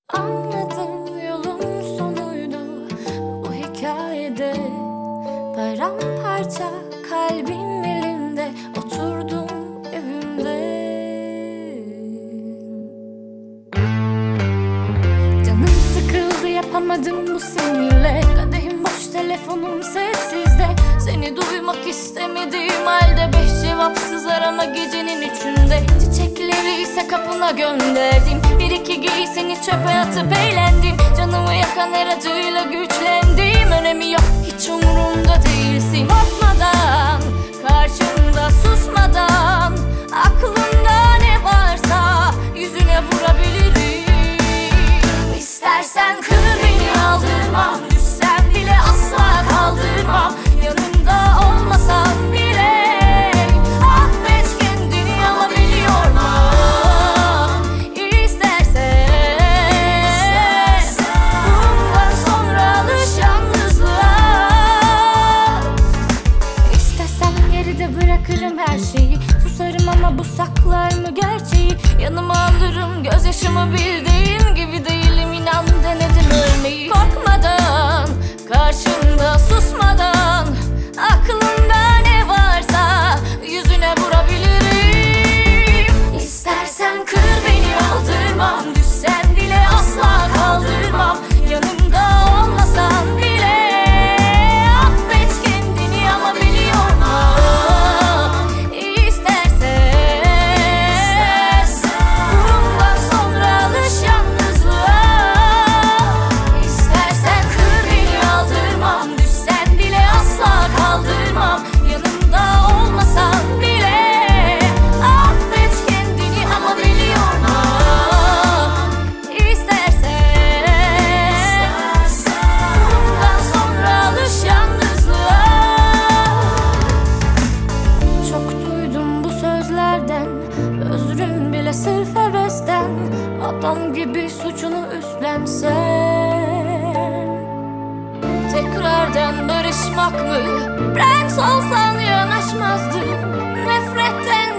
Anladım, yolun sonuydu bu hikayede. Paramparça kalbim elimde, oturdum evimde. Canım sıkıldı, yapamadım bu seninle. Kadehim boş, telefonum sessizde. Seni duymak istemediğim halde beş cevapsız arama gecenin üçünde. Çiçekleri ise kapına gönderdim. Bir iki giysini çöpe atıp eğlendim. Canımı yakan her acıyla güçlendim. Önemi yok, hiç umurumda değilsin. Korkmadan, karşımda susmadan, aklımda ne varsa yüzüne vurabilirim. İstersen kır beni, aldırmam. Düşsem bile asla kaldırmam. Yanımda olmasan bile affet kendini, ama biliyorum İstersen bundan sonra alış yalnızlığa. İstesem geride bırakırım her şeyi. Susarım ama bu saklar mı gerçeği? Yanıma alırım gözyaşımı, bildiğin gibi değilim, inan denedim ölmeyi. Korkmadan, karşımda susmadan, aklımda ne varsa yüzüne vurabilirim. İstersen kır beni, aldırmam. Düşsen bile asla kaldırmam. Yanımda olmasan bile affet kendini, ama biliyorum İstersen bundan sonra alış yalnızlığa. İstersen kır beni, aldırmam. Düşsen bile asla kaldırmam. Yanımda olmasan bile affet kendini, ama biliyorum İstersen bundan sonra alış yalnızlığa. Çok duydum bu sözlerden, özrün bile sırf hevesten. Adam gibi suçunu üstlensen, tekrardan barışmak mı? Prens olsan yanaşmazdın. Nefretten